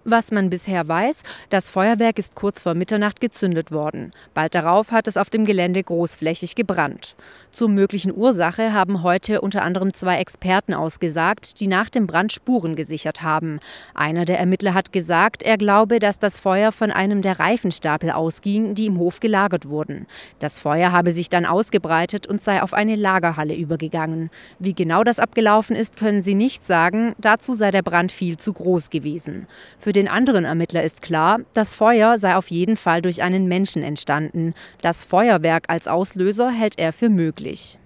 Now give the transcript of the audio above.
Was man bisher weiß, das Feuerwerk ist kurz vor Mitternacht gezündet worden. Bald darauf hat es auf dem Gelände großflächig gebrannt. Zur möglichen Ursache haben heute unter anderem 2 Experten ausgesagt, die nach dem Brand Spuren gesichert haben. Einer der Ermittler hat gesagt, er glaube, dass das Feuer von einem der Reifenstapel ausging, die im Hof gelagert wurden. Das Feuer habe sich dann ausgebreitet und sei auf eine Lagerhalle übergegangen. Wie genau das abgelaufen ist, können sie nicht sagen. Dazu sei der Brand viel zu groß gewesen. Für den anderen Ermittler ist klar, das Feuer sei auf jeden Fall durch einen Menschen entstanden. Das Feuerwerk als Auslöser hält er für möglich.